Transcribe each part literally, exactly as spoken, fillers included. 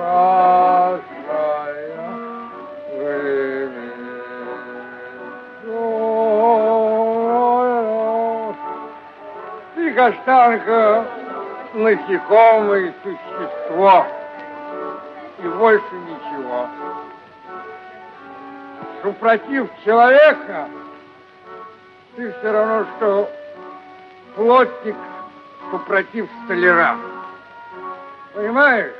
Ты, каштанка, насекомое существо. И больше ничего. Супротив человека ты все равно, что плотник супротив столяра. Понимаешь?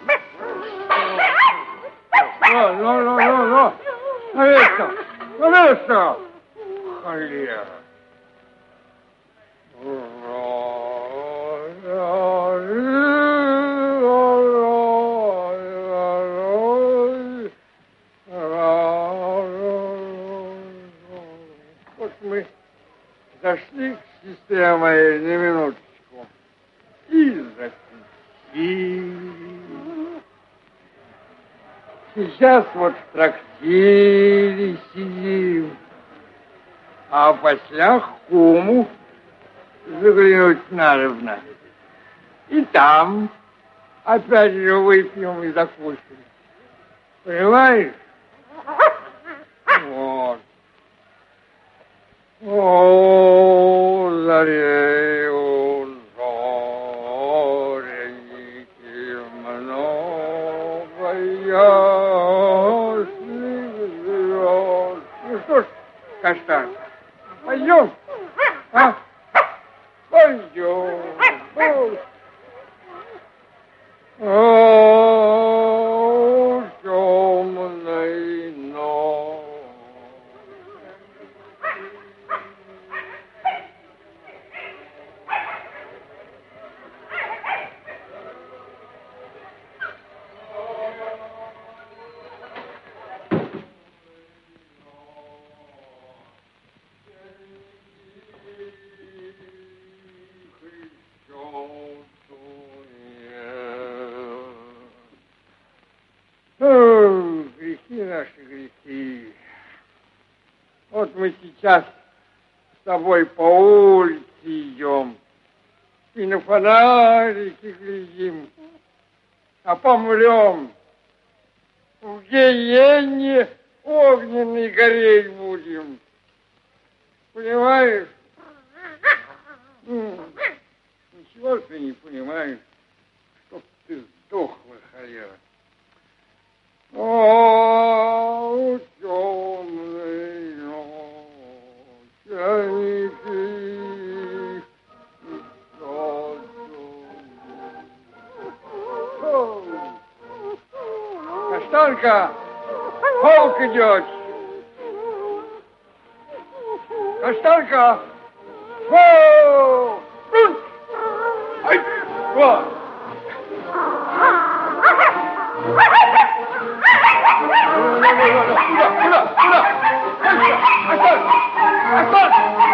Ну, ну, ну, ну, ну. Ну, это, ну, это. Холера. Вот мы зашли к сестре моей на минуточку и запили. Сейчас вот в трактире сидим, а после к куму заглянуть надобно. И там опять же выпьем и закусим. Понимаешь? Вот. О, зарею зореники много ясных звезд. Ну что ж, каштан, пойдем, а? Пойдем. О, темной ночь. О, грехи наши, грехи. Вот мы сейчас с тобой по улице идем и на фонарики глядим, а помрем. В гиене огненной гореть будем. Понимаешь? Ничего ты не понимаешь, чтоб ты сдохла, холера. О, темной ночи, огоньки, каштанка, полк идет. Каштанка, воу! Ай, вот! Куда, куда, куда? Оставь! Оставь!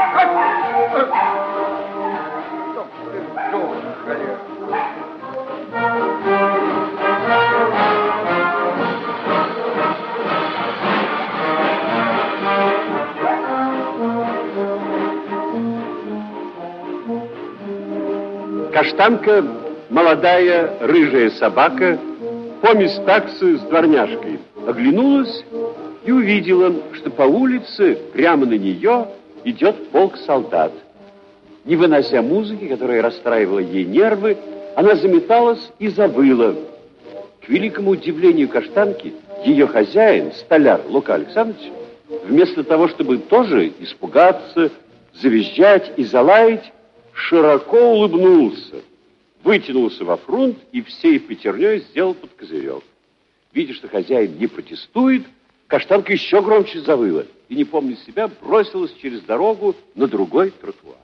Каштанка, молодая рыжая собака, помесь таксы с дворняжкой, оглянулась и увидела, что по улице прямо на нее идет полк солдат. Не вынося музыки, которая расстраивала ей нервы, она заметалась и завыла. К великому удивлению каштанки, ее хозяин, столяр Лука Александрович, вместо того, чтобы тоже испугаться, завизжать и залаять, широко улыбнулся, вытянулся во фрунт и всей пятерней сделал под козырек. Видя, что хозяин не протестует, каштанка еще громче завыла и, не помня себя, бросилась через дорогу на другой тротуар.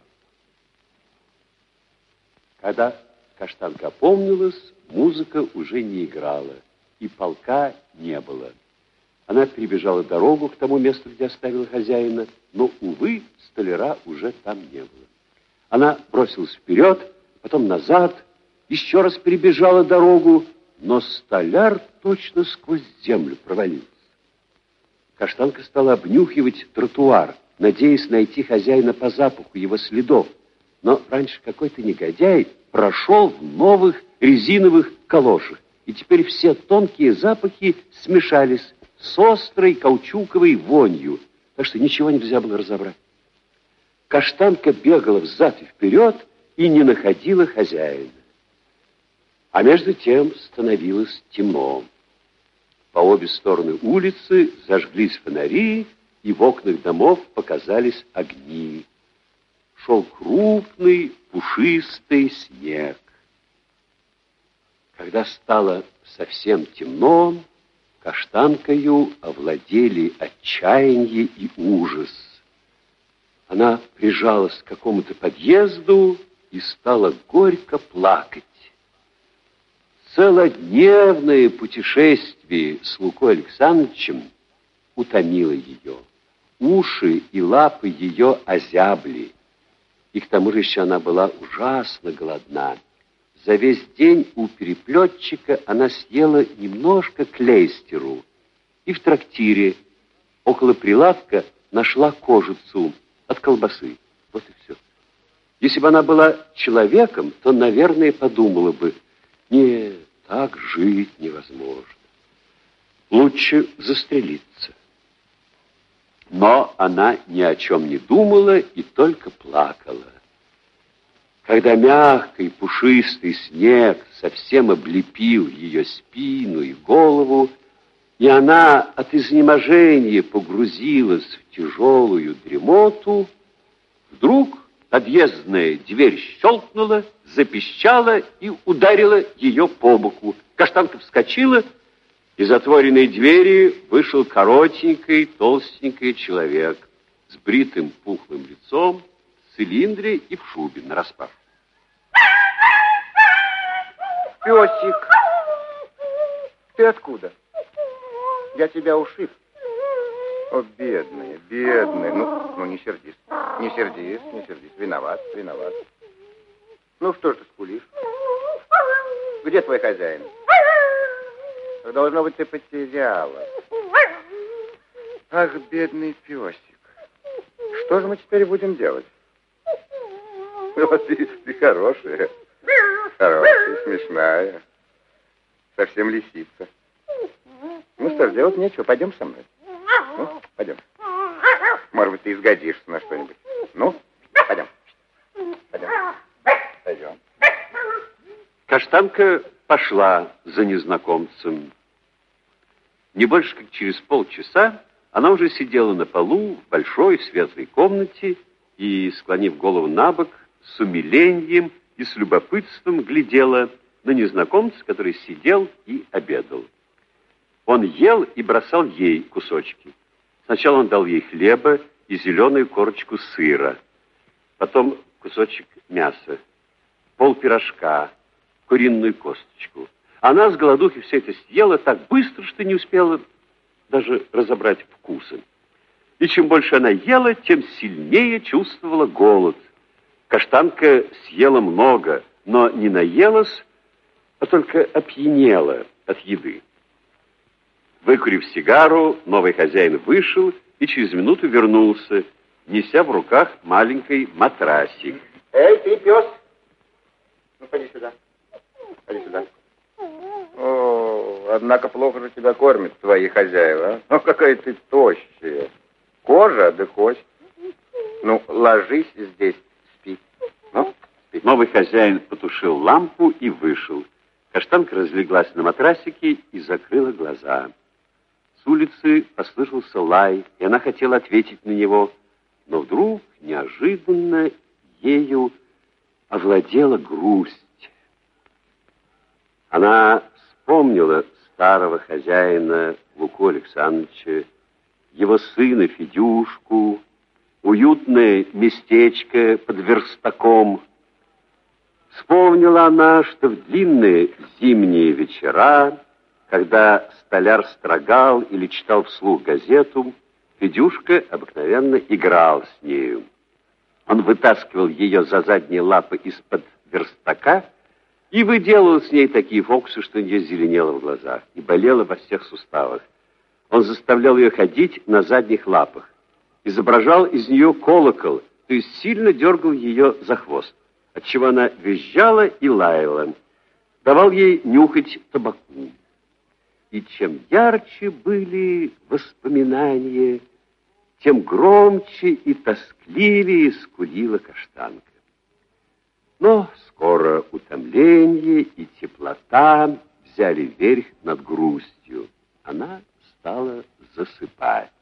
Когда каштанка опомнилась, музыка уже не играла, и полка не было. Она перебежала дорогу к тому месту, где оставила хозяина, но, увы, столяра уже там не было. Она бросилась вперед, потом назад, еще раз перебежала дорогу, но столяр точно сквозь землю провалился. Каштанка стала обнюхивать тротуар, надеясь найти хозяина по запаху его следов. Но раньше какой-то негодяй прошел в новых резиновых калошах и теперь все тонкие запахи смешались с острой каучуковой вонью, так что ничего нельзя было разобрать. Каштанка бегала взад и вперед и не находила хозяина. А между тем становилось темно. По обе стороны улицы зажглись фонари, и в окнах домов показались огни. Шел крупный, пушистый снег. Когда стало совсем темно, Каштанкою овладели отчаяние и ужас. Она прижалась к какому-то подъезду и стала горько плакать. Целодневное путешествие с Лукой Александровичем утомило ее. Уши и лапы ее озябли. И к тому же еще она была ужасно голодна. За весь день у переплетчика она съела немножко клейстеру. И в трактире около прилавка нашла кожицу от колбасы. Вот и все. Если бы она была человеком, то, наверное, подумала бы: нет, так жить невозможно. Лучше застрелиться. Но она ни о чем не думала и только плакала. Когда мягкий пушистый снег совсем облепил ее спину и голову, и она от изнеможения погрузилась в тяжелую дремоту, вдруг подъездная дверь щелкнула, запищала и ударила ее по боку. Каштанка вскочила, из отворенной двери вышел коротенький, толстенький человек с бритым пухлым лицом, в цилиндре и в шубе нараспашку. Песик, ты откуда? Я тебя ушиб. О, бедная, бедная. Ну, ну, не сердись. Не сердись, не сердись. Виноват, виноват. Ну, что ж ты скулишь? Где твой хозяин? Должно быть, ты потеряла. Ах, бедный песик. Что же мы теперь будем делать? Вот ты, ты хорошая. Хорошая, смешная. Совсем лисица. Ну что ж, делать нечего. Пойдем со мной. Ну, пойдем. Может быть, ты изгодишься на что-нибудь. Ну, пойдем. Пойдем. Пойдем. Каштанка пошла за незнакомцем. Не больше как через полчаса она уже сидела на полу в большой светлой комнате и, склонив голову на бок, с умилением и с любопытством глядела на незнакомца, который сидел и обедал. Он ел и бросал ей кусочки. Сначала он дал ей хлеба и зеленую корочку сыра, потом кусочек мяса, пол пирожка, куриную косточку. Она с голодухи все это съела так быстро, что не успела даже разобрать вкусы. И чем больше она ела, тем сильнее чувствовала голод. Каштанка съела много, но не наелась, а только опьянела от еды. Выкурив сигару, новый хозяин вышел и через минуту вернулся, неся в руках маленький матрасик. Эй, ты, пес! Ну, поди сюда. Поди сюда. О, однако плохо же тебя кормят твои хозяева. А? Ну, какая ты тощая. Кожа, да кость. Ну, ложись здесь, спи. Ну, спи. Новый хозяин потушил лампу и вышел. Каштанка разлеглась на матрасике и закрыла глаза. С улицы послышался лай, и она хотела ответить на него, но вдруг неожиданно ею овладела грусть. Она вспомнила старого хозяина Луку Александровича, его сына Федюшку, уютное местечко под верстаком. Вспомнила она, что в длинные зимние вечера, когда столяр строгал или читал вслух газету, Федюшка обыкновенно играл с нею. Он вытаскивал ее за задние лапы из-под верстака и выделывал с ней такие фокусы, что у нее зеленело в глазах и болело во всех суставах. Он заставлял ее ходить на задних лапах, изображал из нее колокол, то есть сильно дергал ее за хвост, отчего она визжала и лаяла. давал ей нюхать табаку. И чем ярче были воспоминания, тем громче и тоскливее скулила Каштанка. Но скоро утомление и теплота взяли верх над грустью. Она стала засыпать.